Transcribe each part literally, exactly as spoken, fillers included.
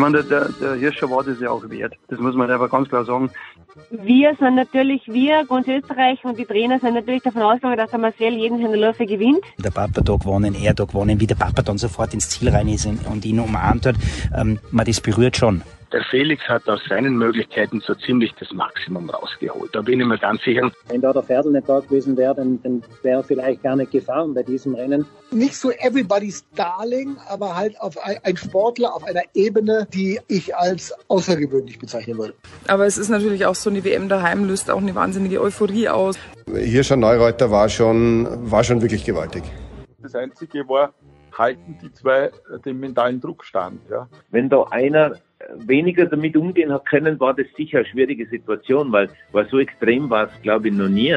meine, der, der Hirscher war das ja auch wert. Das muss man einfach ganz klar sagen. Wir sind natürlich, wir, ganz Österreich und die Trainer sind natürlich davon ausgegangen, dass der Marcel jeden seiner Läufe gewinnt. Der Papa da gewonnen, er da gewonnen, wie der Papa dann sofort ins Ziel rein ist und ihn umarmt hat. Ähm, man, das berührt schon. Der Felix hat aus seinen Möglichkeiten so ziemlich das Maximum rausgeholt. Da bin ich mir ganz sicher. Wenn da der Pferdl nicht da gewesen wäre, dann, dann wäre er vielleicht gar nicht gefahren bei diesem Rennen. Nicht so everybody's darling, aber halt auf ein, ein Sportler auf einer Ebene, die ich als außergewöhnlich bezeichnen würde. Aber es ist natürlich auch so, eine W M daheim löst auch eine wahnsinnige Euphorie aus. Hirscher Neureuter war schon, war schon wirklich gewaltig. Das Einzige war, halten die zwei den mentalen Druck stand. Ja. Wenn da einer weniger damit umgehen hat können, war das sicher eine schwierige Situation, weil, weil so extrem war es, glaube ich, noch nie.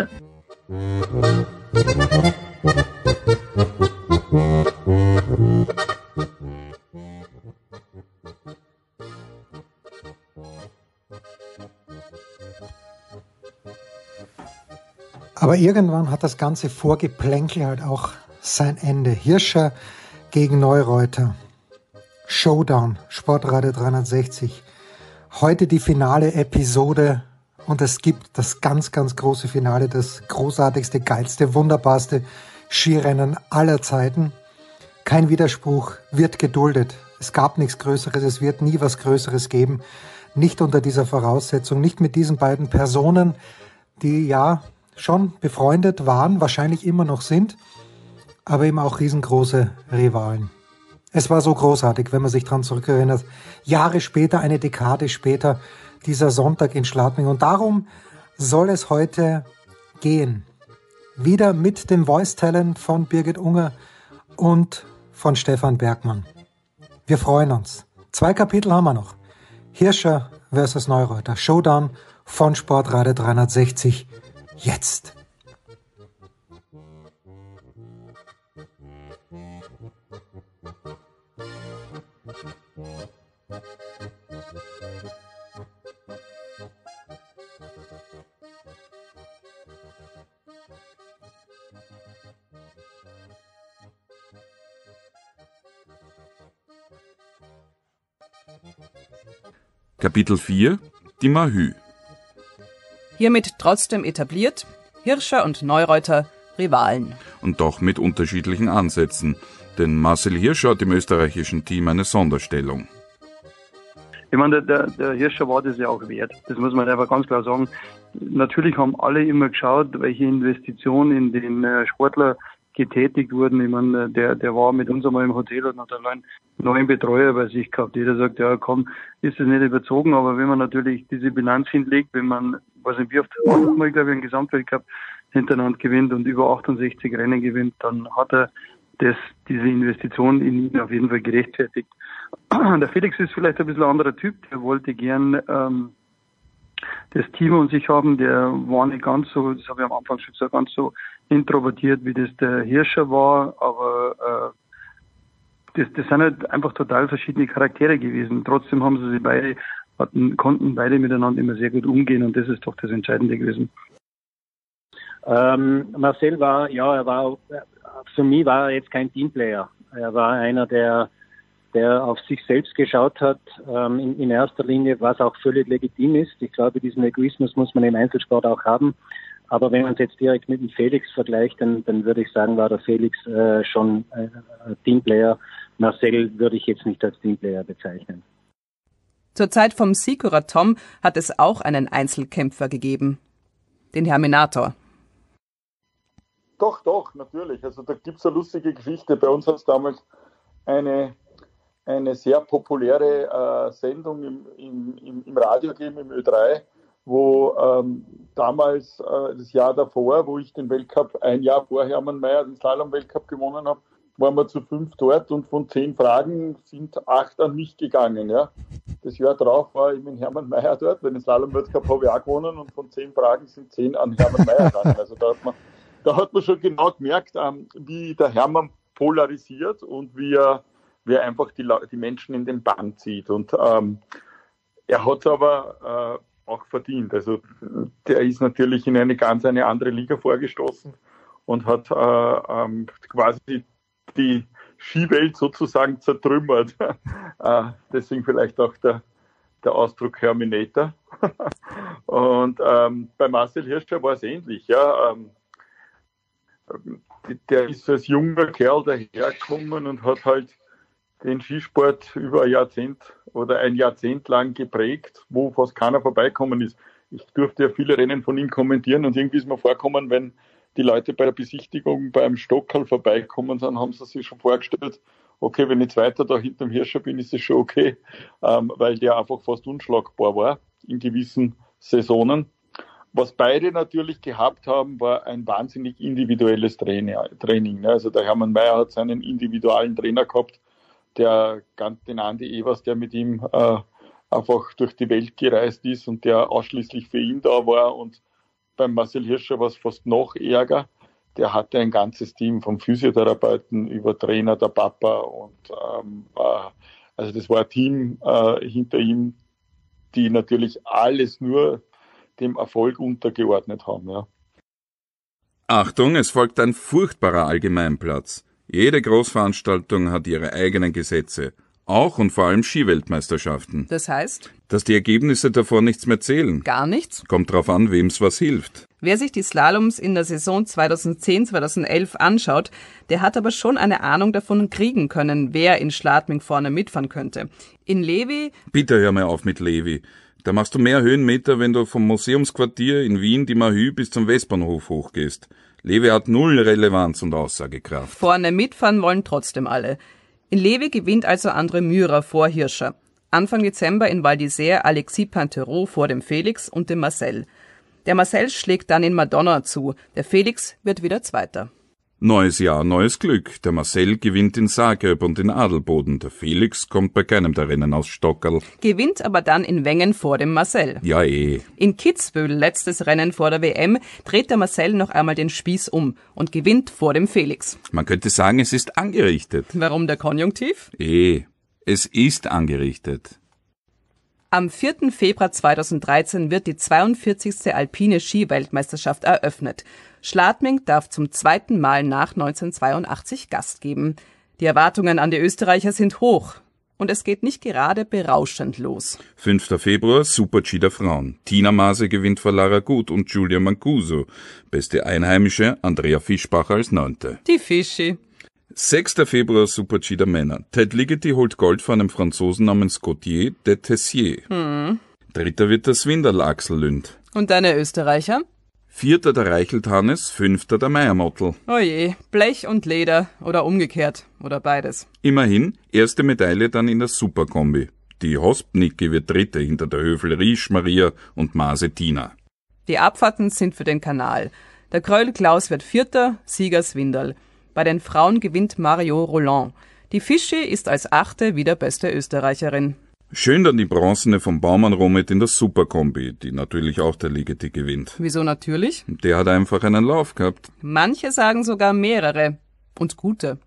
Aber irgendwann hat das ganze Vorgeplänkel halt auch sein Ende. Hirscher gegen Neureuter. Showdown, Sportradio dreihundertsechzig. Heute die finale Episode und es gibt das ganz, ganz große Finale, das großartigste, geilste, wunderbarste Skirennen aller Zeiten. Kein Widerspruch, wird geduldet. Es gab nichts Größeres, es wird nie was Größeres geben. Nicht unter dieser Voraussetzung, nicht mit diesen beiden Personen, die ja schon befreundet waren, wahrscheinlich immer noch sind, aber eben auch riesengroße Rivalen. Es war so großartig, wenn man sich daran zurückerinnert. Jahre später, eine Dekade später, dieser Sonntag in Schladming. Und darum soll es heute gehen. Wieder mit dem Voice-Talent von Birgit Unger und von Stefan Bergmann. Wir freuen uns. Zwei Kapitel haben wir noch. Hirscher versus Neureuter. Showdown von Sportradio dreihundertsechzig. Jetzt. Kapitel vier. Die Mahü. Hiermit trotzdem etabliert, Hirscher und Neureuter Rivalen. Und doch mit unterschiedlichen Ansätzen. Denn Marcel Hirscher hat im österreichischen Team eine Sonderstellung. Ich meine, der, der Hirscher war das ja auch wert. Das muss man einfach ganz klar sagen. Natürlich haben alle immer geschaut, welche Investitionen in den äh, Sportler getätigt wurden. Ich meine, der, der war mit uns einmal im Hotel und hat allein neun Betreuer bei sich gehabt. Jeder sagt, ja komm, ist das nicht überzogen, aber wenn man natürlich diese Bilanz hinlegt, wenn man, weiß nicht wie oft, mal, glaube ich, einen Gesamtweltcup hintereinander gewinnt und über achtundsechzig Rennen gewinnt, dann hat er das, diese Investition in ihn auf jeden Fall gerechtfertigt. Der Felix ist vielleicht ein bisschen ein anderer Typ, der wollte gern ähm, das Team um sich haben, der war nicht ganz so, das habe ich am Anfang schon gesagt, ganz so introvertiert, wie das der Hirscher war, aber äh, das, das sind halt einfach total verschiedene Charaktere gewesen. Trotzdem haben sie sich beide, hatten, konnten beide miteinander immer sehr gut umgehen und das ist doch das Entscheidende gewesen. Ähm, Marcel war, ja, er war, für mich war er jetzt kein Teamplayer. Er war einer, der der auf sich selbst geschaut hat, ähm, in, in erster Linie, was auch völlig legitim ist. Ich glaube, diesen Egoismus muss man im Einzelsport auch haben. Aber wenn man es jetzt direkt mit dem Felix vergleicht, dann, dann würde ich sagen, war der Felix äh, schon äh, Teamplayer. Marcel würde ich jetzt nicht als Teamplayer bezeichnen. Zur Zeit vom Sikurer Tom hat es auch einen Einzelkämpfer gegeben, den Herminator. Doch, doch, natürlich. Also da gibt es eine lustige Geschichte. Bei uns hat es damals eine eine sehr populäre äh, Sendung im, im, im, im Radio gegeben, im Ö drei, wo ähm, damals, äh, das Jahr davor, wo ich den Weltcup ein Jahr vor Hermann Maier den Slalom-Weltcup gewonnen habe, waren wir zu fünf dort und von zehn Fragen sind acht an mich gegangen. Ja. Das Jahr drauf war ich mit Hermann Maier dort, weil den Slalom-Weltcup habe ich auch gewonnen und von zehn Fragen sind zehn an Hermann Maier gegangen. Also da hat man, da hat man schon genau gemerkt, ähm, wie der Hermann polarisiert und wie er wie er einfach die, die Menschen in den Bann zieht. Und ähm, er hat es aber äh, auch verdient. Also der ist natürlich in eine ganz eine andere Liga vorgestoßen und hat äh, ähm, quasi die, Skiwelt sozusagen zertrümmert. äh, deswegen vielleicht auch der, der Ausdruck Herminator. Und ähm, bei Marcel Hirscher war es ähnlich. Ja, ähm, der ist als junger Kerl dahergekommen und hat halt den Skisport über ein Jahrzehnt oder ein Jahrzehnt lang geprägt, wo fast keiner vorbeikommen ist. Ich durfte ja viele Rennen von ihm kommentieren und irgendwie ist mir vorgekommen, wenn die Leute bei der Besichtigung beim Stockerl vorbeikommen sind, haben sie sich schon vorgestellt, okay, wenn ich Zweiter da hinterm Hirscher bin, ist das schon okay, ähm, weil der einfach fast unschlagbar war in gewissen Saisonen. Was beide natürlich gehabt haben, war ein wahnsinnig individuelles Training. Also der Hermann Maier hat seinen individuellen Trainer gehabt, der den Andi Evers, der mit ihm äh, einfach durch die Welt gereist ist und der ausschließlich für ihn da war. Und beim Marcel Hirscher war es fast noch ärger. Der hatte ein ganzes Team vom Physiotherapeuten über Trainer, der Papa. Und ähm, äh, also das war ein Team äh, hinter ihm, die natürlich alles nur dem Erfolg untergeordnet haben. Ja. Achtung, es folgt ein furchtbarer Allgemeinplatz. Jede Großveranstaltung hat ihre eigenen Gesetze. Auch und vor allem Skiweltmeisterschaften. Das heißt? Dass die Ergebnisse davor nichts mehr zählen. Gar nichts? Kommt drauf an, wem's was hilft. Wer sich die Slaloms in der Saison zweitausendzehn zweitausendelf anschaut, der hat aber schon eine Ahnung davon kriegen können, wer in Schladming vorne mitfahren könnte. In Levi... Bitte hör mal auf mit Levi. Da machst du mehr Höhenmeter, wenn du vom Museumsquartier in Wien die Mahü bis zum Westbahnhof hochgehst. Levi hat null Relevanz und Aussagekraft. Vorne mitfahren wollen trotzdem alle. In Levi gewinnt also André Mürer vor Hirscher. Anfang Dezember in Val d'Isère Alexis Pinturault vor dem Felix und dem Marcel. Der Marcel schlägt dann in Madonna zu, der Felix wird wieder Zweiter. Neues Jahr, neues Glück. Der Marcel gewinnt in Zagreb und in Adelboden. Der Felix kommt bei keinem der Rennen aus Stockerl. Gewinnt aber dann in Wengen vor dem Marcel. Ja eh. In Kitzbühel, letztes Rennen vor der W M, dreht der Marcel noch einmal den Spieß um und gewinnt vor dem Felix. Man könnte sagen, es ist angerichtet. Warum der Konjunktiv? Eh, es ist angerichtet. Am vierten Februar zweitausenddreizehn wird die zweiundvierzigste alpine Ski-Weltmeisterschaft eröffnet. Schladming darf zum zweiten Mal nach neunzehnhundertzweiundachtzig Gast geben. Die Erwartungen an die Österreicher sind hoch. Und es geht nicht gerade berauschend los. fünfter Februar, Super-G der Frauen. Tina Maase gewinnt vor Lara Gut und Giulia Mancuso. Beste Einheimische, Andrea Fischbacher als Neunte. Die Fischi. sechster Februar, Super-G der Männer. Ted Ligety holt Gold von einem Franzosen namens Gauthier de Tessier. Hm. Dritter wird der Swindal Axel Lünd. Und deine Österreicher? Vierter der Reichelt Hannes, fünfter der Meiermottl. Oje, Blech und Leder oder umgekehrt oder beides. Immerhin, erste Medaille dann in der Superkombi. Die Hospnicki wird Dritte hinter der Höfel Riesch, Maria und Maase Tina. Die Abfahrten sind für den Kanal. Der Kröll Klaus wird Vierter, Sieger Swindal. Bei den Frauen gewinnt Mario Roland. Die Fischi ist als Achte wieder beste Österreicherin. Schön dann die Bronzene vom Baumann Romet in der Superkombi, die natürlich auch der Ligety gewinnt. Wieso natürlich? Der hat einfach einen Lauf gehabt. Manche sagen sogar mehrere. Und gute.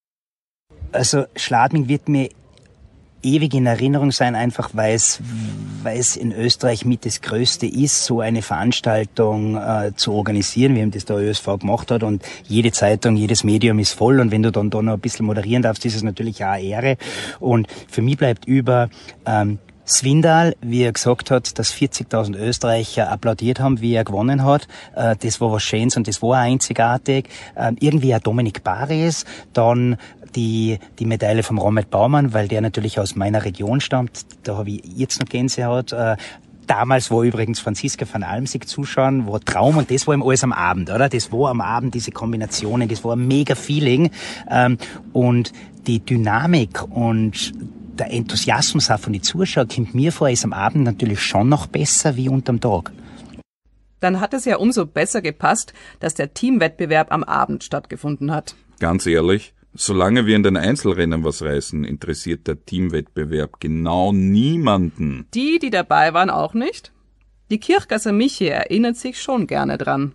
Also Schladming wird mir ewig in Erinnerung sein, einfach weil es, weil es in Österreich mit das Größte ist, so eine Veranstaltung äh, zu organisieren, wie eben das der Ö S V gemacht hat. Und jede Zeitung, jedes Medium ist voll. Und wenn du dann da noch ein bisschen moderieren darfst, ist es natürlich auch eine Ehre. Und für mich bleibt über ähm, Swindal, wie er gesagt hat, dass vierzigtausend Österreicher applaudiert haben, wie er gewonnen hat. Äh, das war was Schönes und das war einzigartig. Äh, irgendwie auch Dominik Bares, dann die die Medaille vom Romet Baumann, weil der natürlich aus meiner Region stammt. Da habe ich jetzt noch Gänsehaut. Äh, Damals war übrigens Franziska van Almsick zuschauen, war Traum und das war eben alles am Abend, oder? Das war am Abend, diese Kombinationen, das war ein mega Feeling. Ähm, und die Dynamik und der Enthusiasmus auch von den Zuschauern kommt mir vor, ist am Abend natürlich schon noch besser wie unterm Tag. Dann hat es ja umso besser gepasst, dass der Teamwettbewerb am Abend stattgefunden hat. Ganz ehrlich, solange wir in den Einzelrennen was reißen, interessiert der Teamwettbewerb genau niemanden. Die, die dabei waren, auch nicht? Die Kirchgasser Michi erinnert sich schon gerne dran.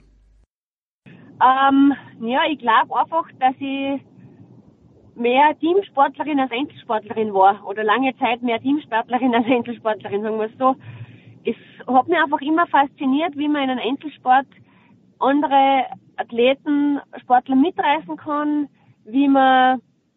Ähm, ja, ich glaube einfach, dass ich mehr Teamsportlerin als Einzelsportlerin war. Oder lange Zeit mehr Teamsportlerin als Einzelsportlerin, sagen wir es so. Es hat mich einfach immer fasziniert, wie man in einem Einzelsport andere Athleten, Sportler mitreißen kann, wie man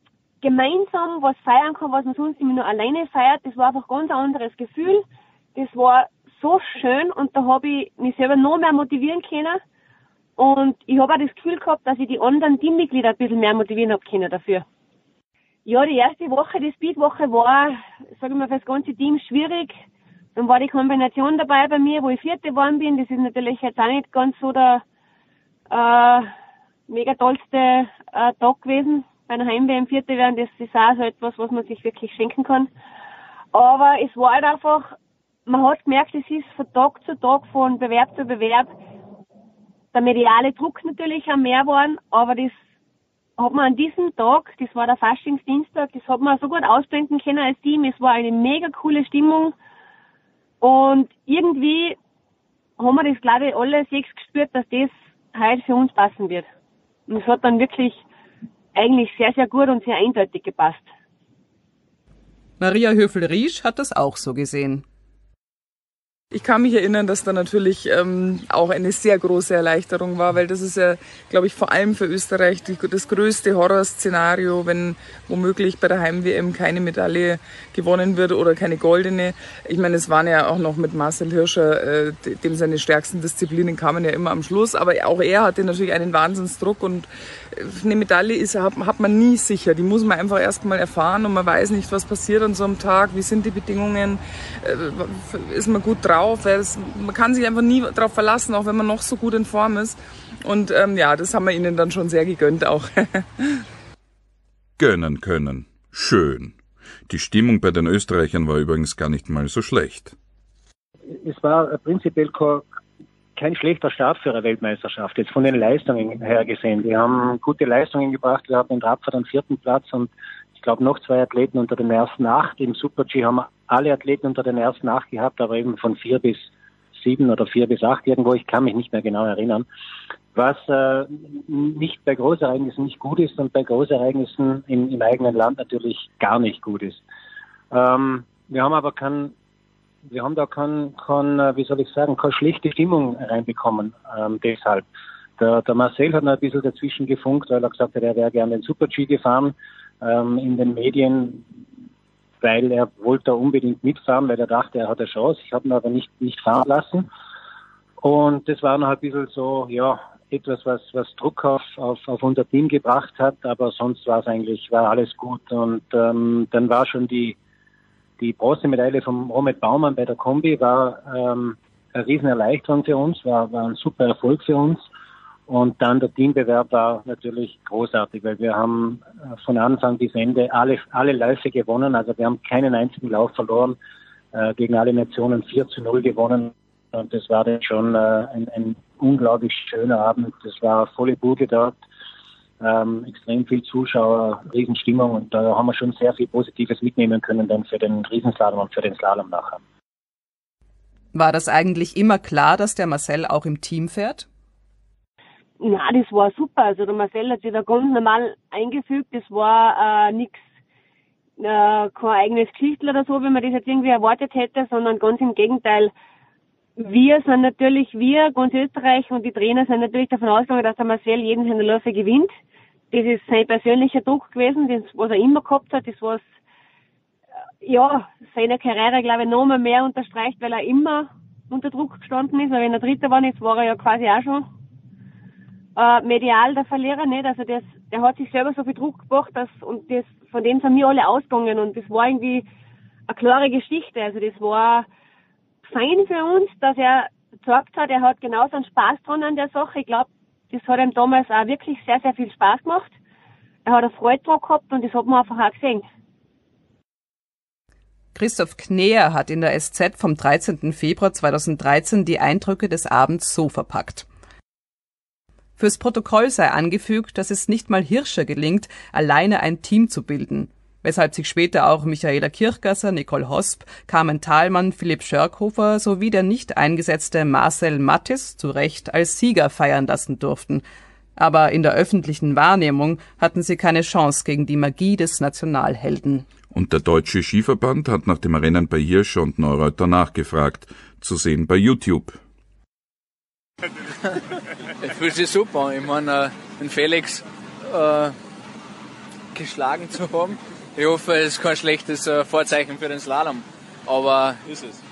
gemeinsam was feiern kann, was man sonst immer nur alleine feiert. Das war einfach ganz ein anderes Gefühl. Das war so schön und da habe ich mich selber noch mehr motivieren können. Und ich habe auch das Gefühl gehabt, dass ich die anderen Teammitglieder ein bisschen mehr motivieren habe können dafür. Ja, die erste Woche, die Speedwoche war, sage ich mal, für das ganze Team schwierig. Dann war die Kombination dabei bei mir, wo ich Vierte geworden bin. Das ist natürlich jetzt auch nicht ganz so der äh, mega tollste äh, Tag gewesen. Bei einer Heim-W M Vierte werden, das ist auch so etwas, was man sich wirklich schenken kann. Aber es war halt einfach, man hat gemerkt, es ist von Tag zu Tag, von Bewerb zu Bewerb, der mediale Druck natürlich auch mehr geworden, aber das hat man an diesem Tag, das war der Faschingsdienstag, das hat man so gut ausblenden können als Team. Es war eine mega coole Stimmung und irgendwie haben wir das, glaube ich, alle sechs gespürt, dass das heute für uns passen wird. Und es hat dann wirklich eigentlich sehr, sehr gut und sehr eindeutig gepasst. Maria Höfel-Riesch hat das auch so gesehen. Ich kann mich erinnern, dass da natürlich ähm, auch eine sehr große Erleichterung war, weil das ist ja, glaube ich, vor allem für Österreich die, das größte Horrorszenario, wenn womöglich bei der Heim-W M keine Medaille gewonnen wird oder keine goldene. Ich meine, es waren ja auch noch mit Marcel Hirscher, äh, dem seine stärksten Disziplinen kamen ja immer am Schluss, aber auch er hatte natürlich einen Wahnsinnsdruck und eine Medaille ist, hat, hat man nie sicher. Die muss man einfach erst mal erfahren und man weiß nicht, was passiert an so einem Tag, wie sind die Bedingungen, äh, ist man gut drauf. Man kann sich einfach nie darauf verlassen, auch wenn man noch so gut in Form ist. Und ähm, ja, das haben wir ihnen dann schon sehr gegönnt auch. Gönnen können. Schön. Die Stimmung bei den Österreichern war übrigens gar nicht mal so schlecht. Es war prinzipiell kein schlechter Start für eine Weltmeisterschaft, jetzt von den Leistungen her gesehen. Wir haben gute Leistungen gebracht, wir hatten in Radfahrt den vierten Platz und ich glaube noch zwei Athleten unter den ersten acht. Im Super-G haben wir alle Athleten unter den ersten acht gehabt, aber eben von vier bis sieben oder vier bis acht irgendwo, ich kann mich nicht mehr genau erinnern. Was äh, nicht bei Großereignissen nicht gut ist und bei Großereignissen im, im eigenen Land natürlich gar nicht gut ist. Ähm, wir haben aber kein, wir haben da kein, kein, wie soll ich sagen, keine schlechte Stimmung reinbekommen, ähm, deshalb. Der, der Marcel hat noch ein bisschen dazwischen gefunkt, weil er gesagt hat, er wäre gerne den Super-G gefahren, ähm, in den Medien, weil er wollte da unbedingt mitfahren, weil er dachte, er hat eine Chance. Ich habe ihn aber nicht, nicht fahren lassen. Und das war noch ein bisschen so, ja, etwas, was, was Druck auf, auf, auf unser Team gebracht hat, aber sonst war es eigentlich, war alles gut. Und ähm, dann war schon die, die Bronzemedaille vom Romet Baumann bei der Kombi, war ähm, eine riesen Erleichterung für uns, war, war ein super Erfolg für uns. Und dann der Teambewerb war natürlich großartig, weil wir haben von Anfang bis Ende alle, alle Läufe gewonnen. Also wir haben keinen einzigen Lauf verloren, äh, gegen alle Nationen vier zu null gewonnen. Und das war dann schon äh, ein, ein unglaublich schöner Abend. Das war volle Bude dort, ähm, extrem viel Zuschauer, Riesenstimmung. Und da haben wir schon sehr viel Positives mitnehmen können dann für den Riesenslalom und für den Slalom nachher. War das eigentlich immer klar, dass der Marcel auch im Team fährt? Na, das war super. Also der Marcel hat sich da ganz normal eingefügt. Das war äh, nichts, äh, kein eigenes Geschichtl oder so, wenn man das jetzt irgendwie erwartet hätte, sondern ganz im Gegenteil. Wir sind natürlich, wir, ganz Österreich und die Trainer sind natürlich davon ausgegangen, dass der Marcel jeden seiner Läufe gewinnt. Das ist sein persönlicher Druck gewesen, das, was er immer gehabt hat, das was, ja, seine Karriere, glaube ich, noch mal mehr unterstreicht, weil er immer unter Druck gestanden ist. Weil wenn er Dritter war, jetzt war er ja quasi auch schon äh, medial der Verlierer, nicht? Also das, der hat sich selber so viel Druck gebracht, dass, und das, von dem sind wir alle ausgegangen und das war irgendwie eine klare Geschichte. Also das war fein für uns, dass er gesagt hat, er hat genauso einen Spaß dran an der Sache. Ich glaube, das hat ihm damals auch wirklich sehr, sehr viel Spaß gemacht. Er hat eine Freude dran gehabt und das hat man einfach auch gesehen. Christoph Kneer hat in der S Z vom dreizehnten Februar zweitausenddreizehn die Eindrücke des Abends so verpackt. Fürs Protokoll sei angefügt, dass es nicht mal Hirscher gelingt, alleine ein Team zu bilden, weshalb sich später auch Michaela Kirchgasser, Nicole Hosp, Carmen Thalmann, Philipp Schörkhofer sowie der nicht eingesetzte Marcel Mattis zu Recht als Sieger feiern lassen durften. Aber in der öffentlichen Wahrnehmung hatten sie keine Chance gegen die Magie des Nationalhelden. Und der Deutsche Skiverband hat nach dem Rennen bei Hirscher und Neureuter nachgefragt, zu sehen bei YouTube. Es fühlt sich super. Ich meine, den Felix, äh, geschlagen zu haben. Ich hoffe, es ist kein schlechtes äh, Vorzeichen für den Slalom. Aber ist es.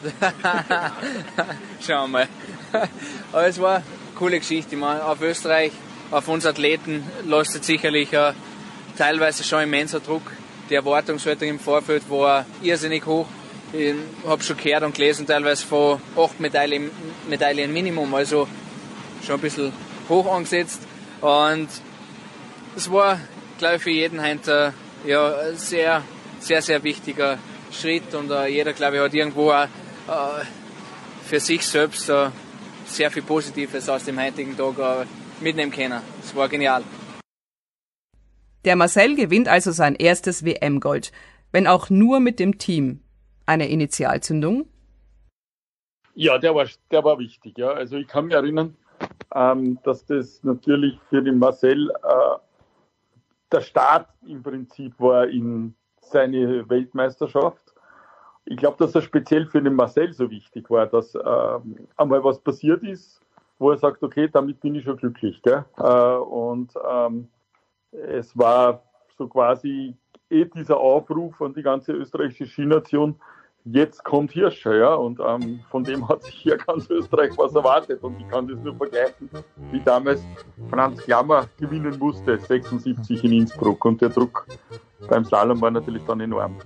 Schauen wir mal. Aber es war eine coole Geschichte. Ich meine, auf Österreich, auf uns Athleten lastet sicherlich äh, teilweise schon immenser Druck. Die Erwartungshaltung im Vorfeld war irrsinnig hoch. Ich habe schon gehört und gelesen, teilweise von acht Medaillen, Medaillen Minimum, also schon ein bisschen hoch angesetzt. Und es war, glaube ich, für jeden heute äh, ja, ein sehr, sehr, sehr wichtiger Schritt. Und äh, jeder, glaube ich, hat irgendwo auch, äh, für sich selbst äh, sehr viel Positives aus dem heutigen Tag äh, mitnehmen können. Es war genial. Der Marcel gewinnt also sein erstes W M-Gold, wenn auch nur mit dem Team. Eine Initialzündung? Ja, der war, der war wichtig. Ja. Also ich kann mich erinnern, ähm, dass das natürlich für den Marcel äh, der Start im Prinzip war in seine Weltmeisterschaft. Ich glaube, dass er speziell für den Marcel so wichtig war, dass äh, einmal was passiert ist, wo er sagt, okay, damit bin ich schon glücklich. Gell? Äh, und ähm, es war so quasi eh dieser Aufruf an die ganze österreichische Skination, jetzt kommt Hirscher, ja, und ähm, von dem hat sich hier ganz Österreich was erwartet und ich kann das nur vergleichen, wie damals Franz Klammer gewinnen musste, sechsundsiebzig in Innsbruck, und der Druck beim Slalom war natürlich dann enorm.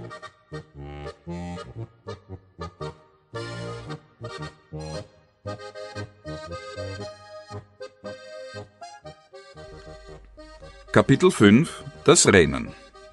Kapitel fünf. Das Rennen.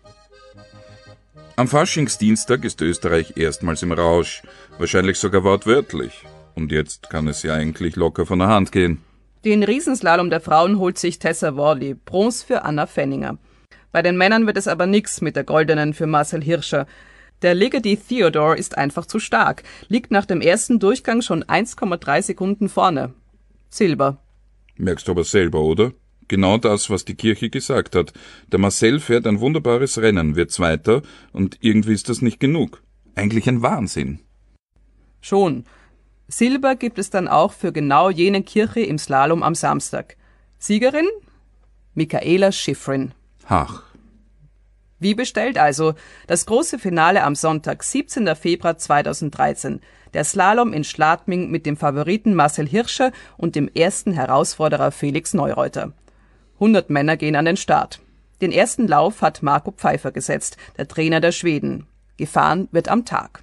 Am Faschingsdienstag ist Österreich erstmals im Rausch, wahrscheinlich sogar wortwörtlich. Und jetzt kann es ja eigentlich locker von der Hand gehen. Den Riesenslalom der Frauen holt sich Tessa Worley, Bronze für Anna Fenninger. Bei den Männern wird es aber nix mit der goldenen für Marcel Hirscher. Der Ligeti Theodore ist einfach zu stark, liegt nach dem ersten Durchgang schon eins Komma drei Sekunden vorne. Silber. Merkst du aber selber, oder? Genau das, was die Kirche gesagt hat. Der Marcel fährt ein wunderbares Rennen, wird Zweiter, und irgendwie ist das nicht genug. Eigentlich ein Wahnsinn. Schon. Silber gibt es dann auch für genau jene Kirche im Slalom am Samstag. Siegerin? Michaela Schifrin. Ach. Wie bestellt also. Das große Finale am Sonntag, siebzehnten Februar zweitausenddreizehn. Der Slalom in Schladming mit dem Favoriten Marcel Hirscher und dem ersten Herausforderer Felix Neureuter. hundert Männer gehen an den Start. Den ersten Lauf hat Marco Pfeiffer gesetzt, der Trainer der Schweden. Gefahren wird am Tag.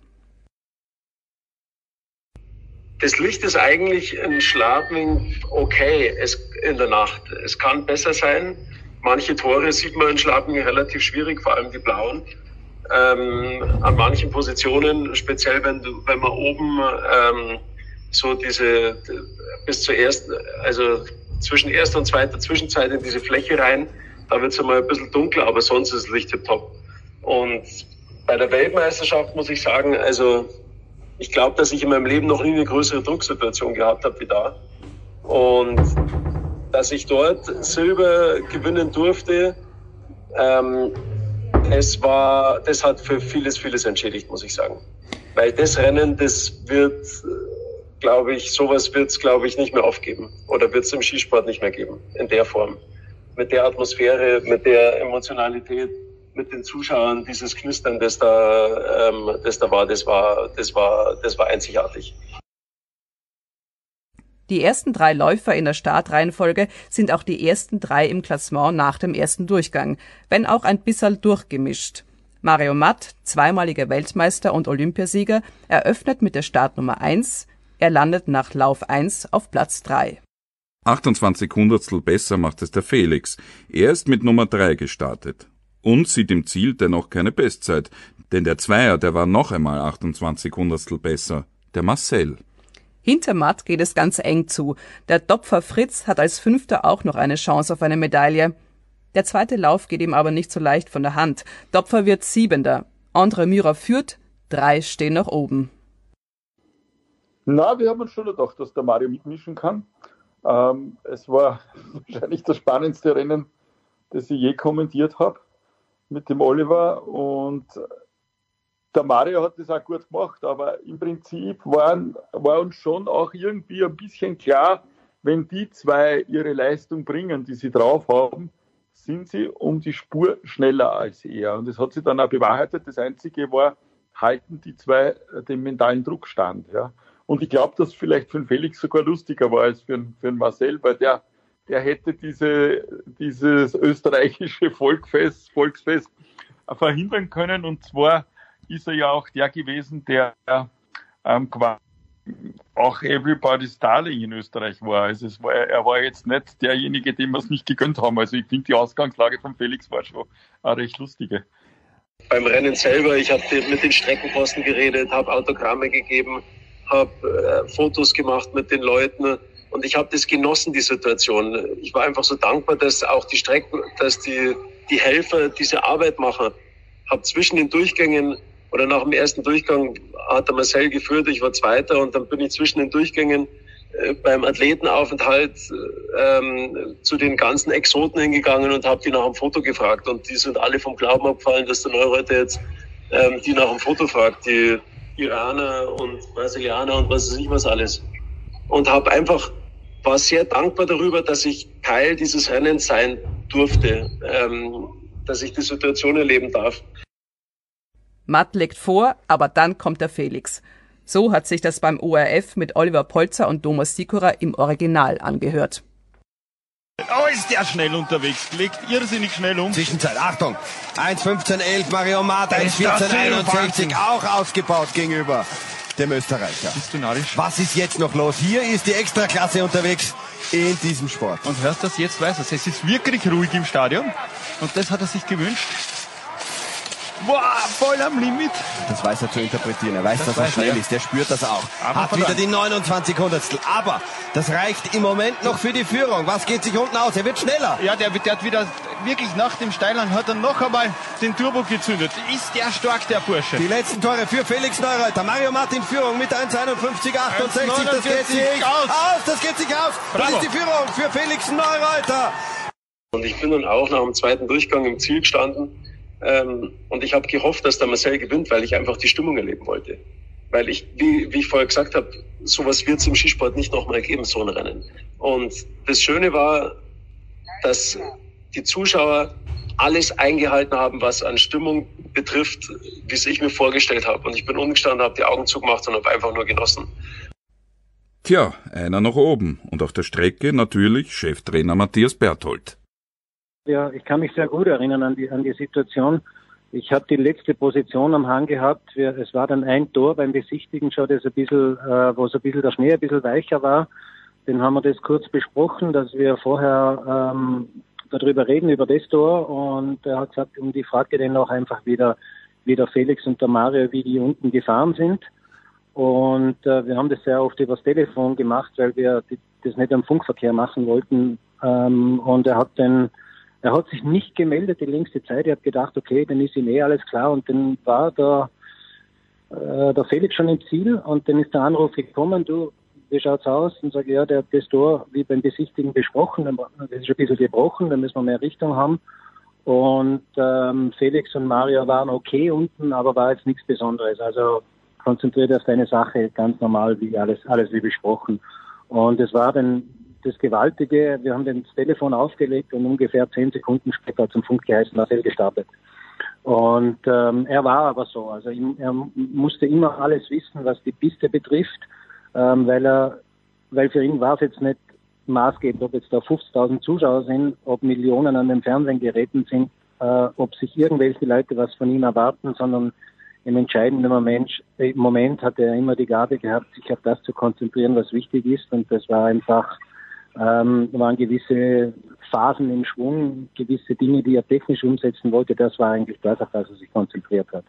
Das Licht ist eigentlich in Schladming okay es, in der Nacht. Es kann besser sein. Manche Tore sieht man in Schladming relativ schwierig, vor allem die blauen. Ähm, an manchen Positionen, speziell wenn du, wenn man oben ähm, so diese bis zur ersten, also zwischen erster und zweiter Zwischenzeit in diese Fläche rein, da wird es einmal ein bisschen dunkler, aber sonst ist das Licht top. Und bei der Weltmeisterschaft muss ich sagen, also ich glaube, dass ich in meinem Leben noch nie eine größere Drucksituation gehabt habe wie da. Und dass ich dort Silber gewinnen durfte, ähm, es war, das hat für vieles, vieles entschädigt, muss ich sagen. Weil das Rennen, das wird, glaube ich, sowas wird es, glaube ich, nicht mehr aufgeben. Oder wird es im Skisport nicht mehr geben, in der Form. Mit der Atmosphäre, mit der Emotionalität, mit den Zuschauern, dieses Knistern, das da, ähm, das da war, das war, das war, das war einzigartig. Die ersten drei Läufer in der Startreihenfolge sind auch die ersten drei im Klassement nach dem ersten Durchgang, wenn auch ein bisschen durchgemischt. Mario Matt, zweimaliger Weltmeister und Olympiasieger, eröffnet mit der Startnummer eins, er landet nach Lauf eins auf Platz drei. achtundzwanzig Hundertstel besser macht es der Felix. Er ist mit Nummer drei gestartet. Und sieht im Ziel dennoch keine Bestzeit, denn der Zweier, der war noch einmal achtundzwanzig Hundertstel besser, der Marcel. Hinter Matt geht es ganz eng zu. Der Topfer Fritz hat als Fünfter auch noch eine Chance auf eine Medaille. Der zweite Lauf geht ihm aber nicht so leicht von der Hand. Topfer wird Siebender. Andre Mürer führt, drei stehen noch oben. Na, wir haben uns schon gedacht, dass der Mario mitmischen kann. Ähm, es war wahrscheinlich das spannendste Rennen, das ich je kommentiert habe mit dem Oliver, und der Mario hat das auch gut gemacht, aber im Prinzip waren, war uns schon auch irgendwie ein bisschen klar, wenn die zwei ihre Leistung bringen, die sie drauf haben, sind sie um die Spur schneller als er. Und das hat sich dann auch bewahrheitet. Das Einzige war, halten die zwei den mentalen Druck stand. Ja. Und ich glaube, dass vielleicht für den Felix sogar lustiger war als für den, für den Marcel, weil der, der hätte diese, dieses österreichische Volksfest, Volksfest verhindern können. Und zwar ist er ja auch der gewesen, der ähm, quasi auch Everybody's Darling in Österreich war. Also es war, er war jetzt nicht derjenige, dem wir es nicht gegönnt haben. Also ich finde, die Ausgangslage von Felix war schon eine recht lustige. Beim Rennen selber, ich habe mit den Streckenposten geredet, habe Autogramme gegeben, habe äh, Fotos gemacht mit den Leuten und ich habe das genossen, die Situation. Ich war einfach so dankbar, dass auch die Strecken, dass die, die Helfer diese Arbeit machen. Habe zwischen den Durchgängen oder nach dem ersten Durchgang hat der Marcel geführt, ich war Zweiter und dann bin ich zwischen den Durchgängen äh, beim Athletenaufenthalt ähm, zu den ganzen Exoten hingegangen und habe die nach einem Foto gefragt und die sind alle vom Glauben abgefallen, dass der Neureuter jetzt ähm, die nach einem Foto fragt, die Iraner und Brasilianer und was weiß ich was alles. Und habe einfach, war sehr dankbar darüber, dass ich Teil dieses Rennens sein durfte, ähm, dass ich die Situation erleben darf. Matt legt vor, aber dann kommt der Felix. So hat sich das beim O R F mit Oliver Polzer und Thomas Sikurer im Original angehört. Oh, ist der schnell unterwegs. Legt irrsinnig schnell um. Zwischenzeit, Achtung. eins fünfzehn elf Mario Mart, eins vierzehn einundsechzig, auch ausgebaut gegenüber dem Österreicher. Bist du narrisch? Was ist jetzt noch los? Hier ist die Extraklasse unterwegs in diesem Sport. Und hörst du das jetzt, weißt du, es ist wirklich ruhig im Stadion. Und das hat er sich gewünscht. Boah, voll am Limit. Das weiß er zu interpretieren. Er weiß, das dass er weiß schnell er, ja. ist. Der spürt das auch. Aber hat wieder die neunundzwanzig Hundertstel. Aber das reicht im Moment noch für die Führung. Was geht sich unten aus? Er wird schneller. Ja, der, der hat wieder wirklich nach dem Steilern hat er noch einmal den Turbo gezündet. Ist der stark, der Bursche. Die letzten Tore für Felix Neureuter. Mario Martin Führung mit eins einundfünfzig achtundsechzig. Das geht sich aus. aus. Das geht sich aus. Bravo. Das ist die Führung für Felix Neureuter. Und ich bin dann auch nach dem zweiten Durchgang im Ziel gestanden. Ähm, und ich habe gehofft, dass der Marcel gewinnt, weil ich einfach die Stimmung erleben wollte. Weil ich, wie, wie ich vorher gesagt habe, sowas wird es im Skisport nicht nochmal geben, so ein Rennen. Und das Schöne war, dass die Zuschauer alles eingehalten haben, was an Stimmung betrifft, wie es ich mir vorgestellt habe. Und ich bin umgestanden, habe die Augen zugemacht und habe einfach nur genossen. Tja, einer nach oben. Und auf der Strecke natürlich Cheftrainer Matthias Berthold. Ja, ich kann mich sehr gut erinnern an die, an die Situation. Ich habe die letzte Position am Hang gehabt. Wir, es war dann ein Tor beim Besichtigen schon, das ein bisschen, äh, wo so ein bisschen der Schnee ein bisschen weicher war. Den haben wir das kurz besprochen, dass wir vorher ähm, darüber reden, über das Tor. Und er hat gesagt, und ich fragte den auch einfach wieder, wie der Felix und der Mario, wie die unten gefahren sind. Und äh, wir haben das sehr oft übers Telefon gemacht, weil wir die, das nicht am Funkverkehr machen wollten. Ähm, und er hat dann Er hat sich nicht gemeldet die längste Zeit. Er hat gedacht, okay, dann ist ihm eh alles klar. Und dann war der, äh, der Felix schon im Ziel. Und dann ist der Anruf gekommen, du, wie schaut's aus? Und sage, ja, der hat das Tor wie beim Besichtigen besprochen. Das ist ein bisschen gebrochen, da müssen wir mehr Richtung haben. Und ähm, Felix und Mario waren okay unten, aber war jetzt nichts Besonderes. Also konzentriert auf seine Sache, ganz normal, wie alles, alles wie besprochen. Und es war dann das Gewaltige, wir haben das Telefon aufgelegt und ungefähr zehn Sekunden später zum Funk geheißen, Marcel gestartet. Und ähm, er war aber so, also ihm, er musste immer alles wissen, was die Piste betrifft, ähm, weil er, weil für ihn war es jetzt nicht maßgebend, ob jetzt da fünfzigtausend Zuschauer sind, ob Millionen an den Fernsehgeräten sind, äh, ob sich irgendwelche Leute was von ihm erwarten, sondern im entscheidenden Moment, im Moment hat er immer die Gabe gehabt, sich auf das zu konzentrieren, was wichtig ist, und das war einfach Ähm, waren gewisse Phasen im Schwung, gewisse Dinge, die er technisch umsetzen wollte. Das war eigentlich das, auf das er sich konzentriert hat.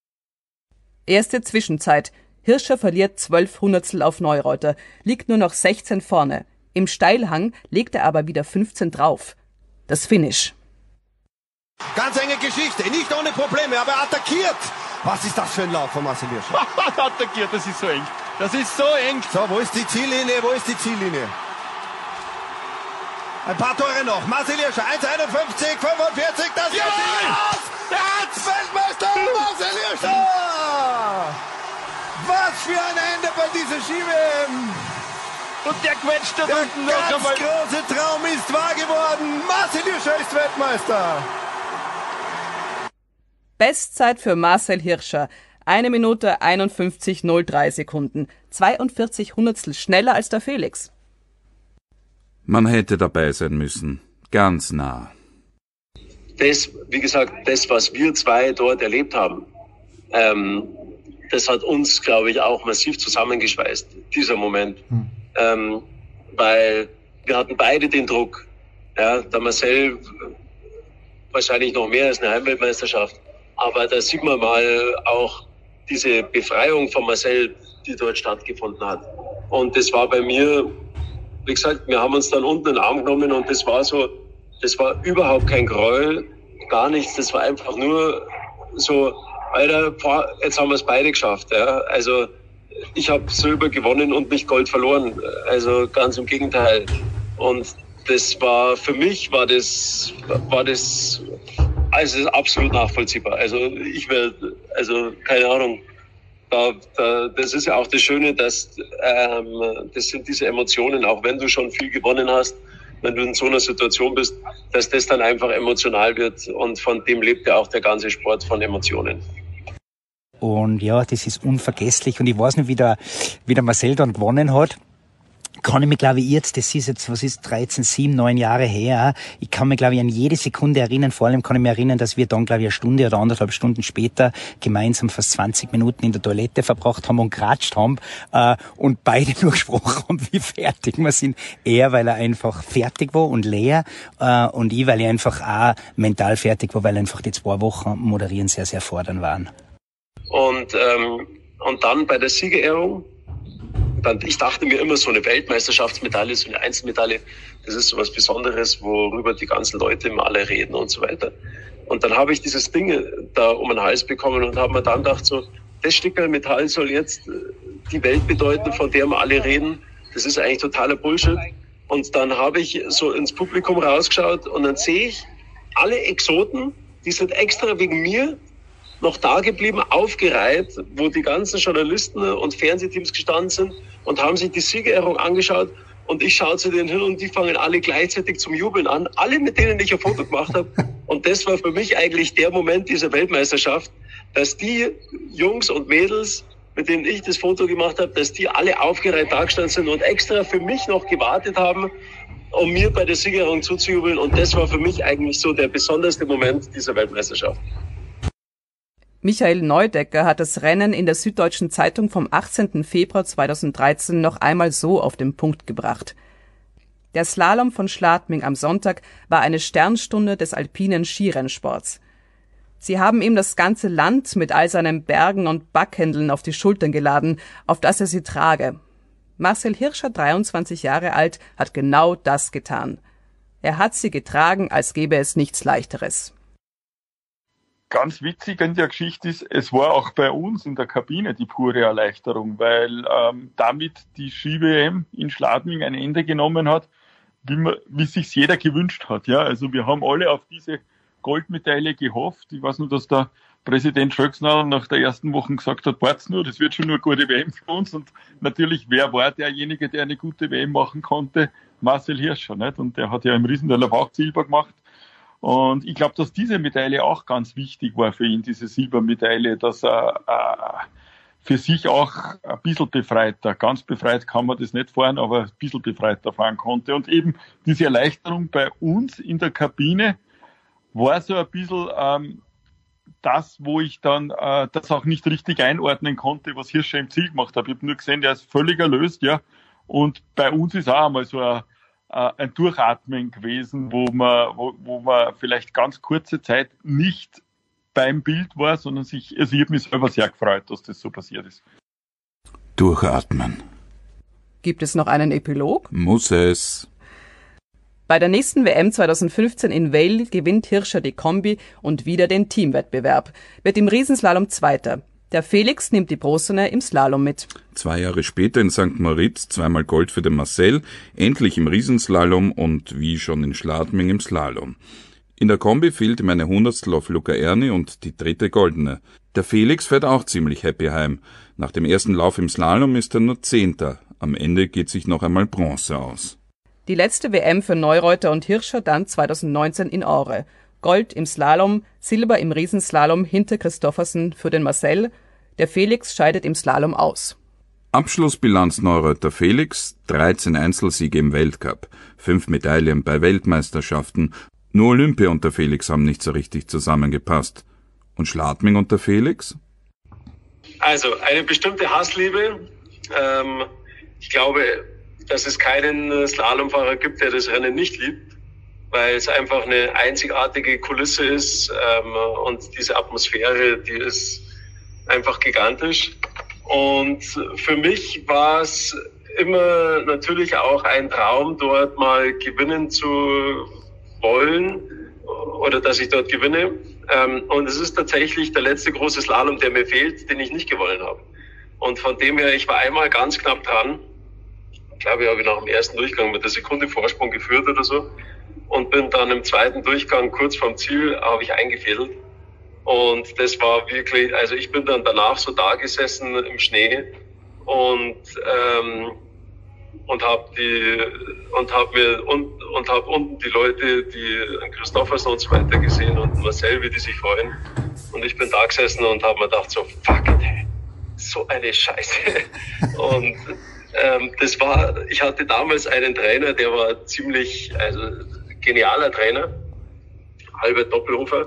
Erste Zwischenzeit. Hirscher verliert zwölf Hundertstel auf Neureuter, liegt nur noch sechzehn vorne. Im Steilhang legt er aber wieder fünfzehn drauf. Das Finish. Ganz enge Geschichte, nicht ohne Probleme, aber attackiert. Was ist das für ein Lauf von Marcel Hirscher? Attackiert, das ist so eng. Das ist so eng. So, wo ist die Ziellinie? Wo ist die Ziellinie? Ein paar Tore noch. Marcel Hirscher, eins einundfünfzig, fünfundvierzig, das ja! geht raus! Der hat Weltmeister Marcel Hirscher! Was für ein Ende bei dieser Ski-W M! Und der quetscht da Der unten noch ganz einmal. große Traum ist wahr geworden. Marcel Hirscher ist Weltmeister. Bestzeit für Marcel Hirscher. Eine Minute einundfünfzig Komma null drei Sekunden. zweiundvierzig Hundertstel schneller als der Felix. Man hätte dabei sein müssen. Ganz nah. Das, wie gesagt, das, was wir zwei dort erlebt haben, ähm, das hat uns, glaube ich, auch massiv zusammengeschweißt, dieser Moment. Hm. Ähm, weil wir hatten beide den Druck. Ja, der Marcel wahrscheinlich noch mehr als eine Heimweltmeisterschaft. Aber da sieht man mal auch diese Befreiung von Marcel, die dort stattgefunden hat. Und das war bei mir, wie gesagt, wir haben uns dann unten in den Arm genommen und das war so, das war überhaupt kein Gräuel, gar nichts. Das war einfach nur so, Alter, jetzt haben wir es beide geschafft. Ja. Also ich habe Silber gewonnen und nicht Gold verloren. Also ganz im Gegenteil. Und das war, für mich war das, war das, also absolut nachvollziehbar. Also ich werde, also keine Ahnung, da, da, das ist ja auch das Schöne, dass ähm, das sind diese Emotionen, auch wenn du schon viel gewonnen hast, wenn du in so einer Situation bist, dass das dann einfach emotional wird und von dem lebt ja auch der ganze Sport, von Emotionen. Und ja, das ist unvergesslich und ich weiß nicht, wie der, wie der Marcel dann gewonnen hat. Kann ich mich, glaube ich, jetzt, das ist jetzt, was ist, dreizehn, sieben, neun Jahre her, ich kann mich, glaube ich, an jede Sekunde erinnern, vor allem kann ich mich erinnern, dass wir dann, glaube ich, eine Stunde oder anderthalb Stunden später gemeinsam fast zwanzig Minuten in der Toilette verbracht haben und geratscht haben äh, und beide nur gesprochen haben, wie fertig wir sind. Er, weil er einfach fertig war und leer äh, und ich, weil ich einfach auch mental fertig war, weil einfach die zwei Wochen Moderieren sehr, sehr fordernd waren. Und, ähm, und dann bei der Siegerehrung, dann, ich dachte mir immer, so eine Weltmeisterschaftsmedaille, so eine Einzelmedaille, das ist so was Besonderes, worüber die ganzen Leute immer alle reden und so weiter. Und dann habe ich dieses Ding da um den Hals bekommen und habe mir dann gedacht, so, das Stückchen Metall soll jetzt die Welt bedeuten, von der wir alle reden. Das ist eigentlich totaler Bullshit. Und dann habe ich so ins Publikum rausgeschaut und dann sehe ich alle Exoten, die sind extra wegen mir noch da geblieben, aufgereiht, wo die ganzen Journalisten und Fernsehteams gestanden sind und haben sich die Siegerehrung angeschaut und ich schaue zu denen hin und die fangen alle gleichzeitig zum Jubeln an, alle mit denen ich ein Foto gemacht habe und das war für mich eigentlich der Moment dieser Weltmeisterschaft, dass die Jungs und Mädels, mit denen ich das Foto gemacht habe, dass die alle aufgereiht dagestanden sind und extra für mich noch gewartet haben, um mir bei der Siegerehrung zuzujubeln und das war für mich eigentlich so der besonderste Moment dieser Weltmeisterschaft. Michael Neudecker hat das Rennen in der Süddeutschen Zeitung vom achtzehnten Februar zweitausenddreizehn noch einmal so auf den Punkt gebracht. Der Slalom von Schladming am Sonntag war eine Sternstunde des alpinen Skirennsports. Sie haben ihm das ganze Land mit all seinen Bergen und Backhändeln auf die Schultern geladen, auf das er sie trage. Marcel Hirscher, dreiundzwanzig Jahre alt, hat genau das getan. Er hat sie getragen, als gäbe es nichts Leichteres. Ganz witzig an der Geschichte ist, es war auch bei uns in der Kabine die pure Erleichterung, weil ähm, damit die Ski-W M in Schladming ein Ende genommen hat, wie man, wie sich's jeder gewünscht hat. Ja, also wir haben alle auf diese Goldmedaille gehofft. Ich weiß nur, dass der Präsident Schröcksnadel nach der ersten Woche gesagt hat, wart's nur, das wird schon nur eine gute W M für uns. Und natürlich, wer war derjenige, der eine gute W M machen konnte? Marcel Hirscher, nicht? Und der hat ja im Riesendaler auch Silber gemacht. Und ich glaube, dass diese Medaille auch ganz wichtig war für ihn, diese Silbermedaille, dass er äh, für sich auch ein bisschen befreiter, ganz befreit kann man das nicht fahren, aber ein bisschen befreiter fahren konnte. Und eben diese Erleichterung bei uns in der Kabine war so ein bisschen ähm, das, wo ich dann äh, das auch nicht richtig einordnen konnte, was Hirscher im Ziel gemacht hat. Ich habe nur gesehen, der ist völlig erlöst, ja. Und bei uns ist auch einmal so ein ein Durchatmen gewesen, wo man, wo, wo man vielleicht ganz kurze Zeit nicht beim Bild war, sondern sich, also ich habe mich selber sehr gefreut, dass das so passiert ist. Durchatmen. Gibt es noch einen Epilog? Muss es. Bei der nächsten W M zweitausendfünfzehn in Vail gewinnt Hirscher die Kombi und wieder den Teamwettbewerb, wird im Riesenslalom Zweiter. Der Felix nimmt die Bronzene im Slalom mit. Zwei Jahre später in Sankt Moritz zweimal Gold für den Marcel, endlich im Riesenslalom und wie schon in Schladming im Slalom. In der Kombi fehlt ihm eine Hundertstel auf Luca Erni und die dritte Goldene. Der Felix fährt auch ziemlich happy heim. Nach dem ersten Lauf im Slalom ist er nur Zehnter, Am Ende geht sich noch einmal Bronze aus. Die letzte W M für Neureuter und Hirscher dann zweitausendneunzehn in Aure. Gold im Slalom, Silber im Riesenslalom hinter Christoffersen für den Marcel. Der Felix scheidet im Slalom aus. Abschlussbilanz Neureuter Felix, dreizehn Einzelsiege im Weltcup, fünf Medaillen bei Weltmeisterschaften. Nur Olympia und der Felix haben nicht so richtig zusammengepasst. Und Schladming und der Felix? Also, eine bestimmte Hassliebe. Ähm, ich glaube, dass es keinen Slalomfahrer gibt, der das Rennen nicht liebt, weil es einfach eine einzigartige Kulisse ist ähm, und diese Atmosphäre, die ist einfach gigantisch. Und für mich war es immer natürlich auch ein Traum, dort mal gewinnen zu wollen oder dass ich dort gewinne. Ähm, und es ist tatsächlich der letzte große Slalom, der mir fehlt, den ich nicht gewonnen habe. Und von dem her, ich war einmal ganz knapp dran. Ich glaube, ich habe nach dem ersten Durchgang mit einer Sekunde Vorsprung geführt oder so. Und bin dann im zweiten Durchgang kurz vorm Ziel, habe ich eingefädelt. Und das war wirklich, also ich bin dann danach so da gesessen im Schnee und ähm, und habe die und habe mir und und habe unten die Leute, die Christoffersen und so weiter gesehen und Marcel, wie die sich freuen. Und ich bin da gesessen und habe mir gedacht so, fuck it, hey, so eine Scheiße. Und ähm, das war, ich hatte damals einen Trainer, der war ziemlich, also genialer Trainer, Albert Doppelhofer.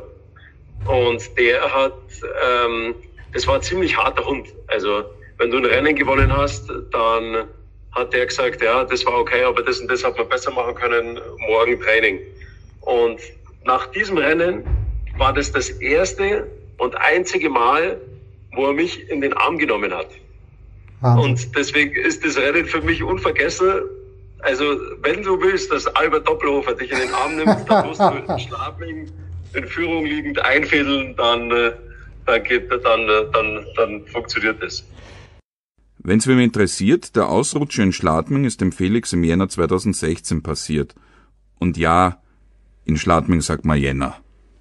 Und der hat, ähm, das war ein ziemlich harter Hund. Also wenn du ein Rennen gewonnen hast, dann hat der gesagt, ja, das war okay, aber das und das hat man besser machen können, morgen Training. Und nach diesem Rennen war das das erste und einzige Mal, wo er mich in den Arm genommen hat. Wahnsinn. Und deswegen ist das Rennen für mich unvergessen. Also wenn du willst, dass Albert Doppelhofer dich in den Arm nimmt, dann musst du in Schladming in Führung liegend einfädeln, dann, dann, geht, dann, dann, dann funktioniert das. Wenn's wen interessiert, der Ausrutscher in Schladming ist dem Felix im Jänner zweitausendsechzehn passiert. Und ja, in Schladming sagt man Jänner.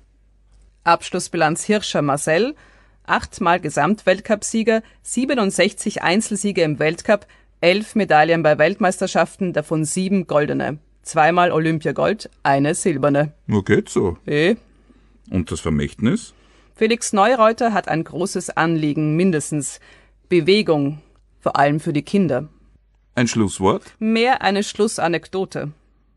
Abschlussbilanz Hirscher Marcel, achtmal Gesamtweltcupsieger, siebenundsechzig Einzelsiege im Weltcup, elf Medaillen bei Weltmeisterschaften, davon sieben goldene. Zweimal Olympiagold, eine silberne. Wo geht's so? Eh. Und das Vermächtnis? Felix Neureuter hat ein großes Anliegen, mindestens Bewegung, vor allem für die Kinder. Ein Schlusswort? Mehr eine Schlussanekdote.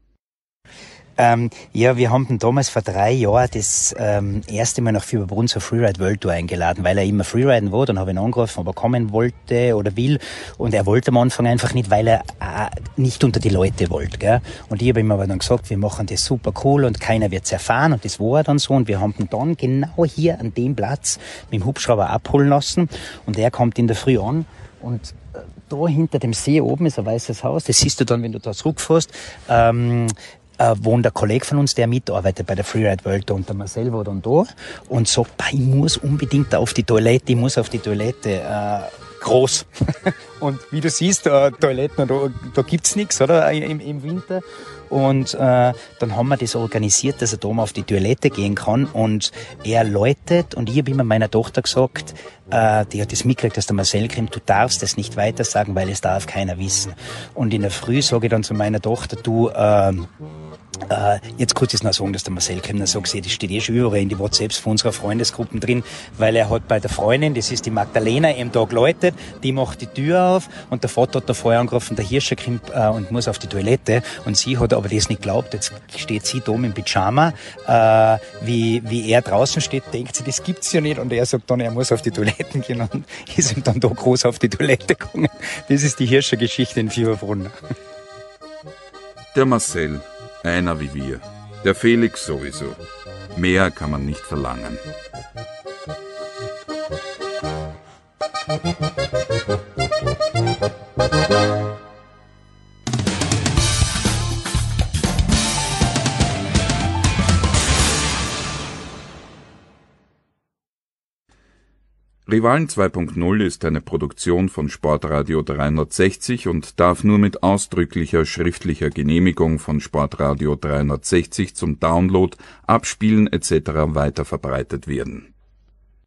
Ähm, ja, wir haben ihn damals vor drei Jahren das ähm, erste Mal nach Fieberbrunn zur Freeride World Tour eingeladen, weil er immer Freeriden war. Dann habe ich ihn angerufen, ob er kommen wollte oder will. Und er wollte am Anfang einfach nicht, weil er äh, nicht unter die Leute wollte. Gell? Und ich habe ihm aber dann gesagt, wir machen das super cool und keiner wird's erfahren. Und das war dann so. Und wir haben ihn dann genau hier an dem Platz mit dem Hubschrauber abholen lassen. Und er kommt in der Früh an. Und äh, da hinter dem See oben ist ein weißes Haus. Das siehst du dann, wenn du da zurückfährst. Ähm, Äh, wohnt ein Kollege von uns, der mitarbeitet bei der Freeride World Tour, und der Marcel war dann da und sagt, ich muss unbedingt auf die Toilette, ich muss auf die Toilette, äh, groß. Und wie du siehst, äh, Toiletten, da, da gibt's nichts, oder, im, im Winter. Und äh, dann haben wir das organisiert, dass er da mal auf die Toilette gehen kann, und er läutet, und ich habe immer meiner Tochter gesagt, äh, die hat das mitgekriegt, dass der Marcel kommt, du darfst das nicht weiter sagen, weil es darf keiner wissen. Und in der Früh sage ich dann zu meiner Tochter, du, ähm, Uh, jetzt kurz ist noch sagen, dass der Marcel kommt, dann sagt sie, das steht eh schon überall in die WhatsApps von unserer Freundesgruppen drin, weil er hat bei der Freundin, das ist die Magdalena, eben da geläutet, die macht die Tür auf, und der Vater hat da vorher angerufen, der Hirscher kommt uh, und muss auf die Toilette, und sie hat aber das nicht geglaubt. Jetzt steht sie da im Pyjama, uh, wie, wie er draußen steht, denkt sie, das gibt's ja nicht, und er sagt dann, er muss auf die Toilette gehen, und ist ihm dann da groß auf die Toilette gegangen. Das ist die Hirscher Geschichte in Fieberbrunn. Der Marcel, einer wie wir. Der Felix sowieso. Mehr kann man nicht verlangen. Rivalen zwei Punkt null ist eine Produktion von Sportradio dreihundertsechzig und darf nur mit ausdrücklicher schriftlicher Genehmigung von Sportradio dreihundertsechzig zum Download, Abspielen et cetera weiterverbreitet werden.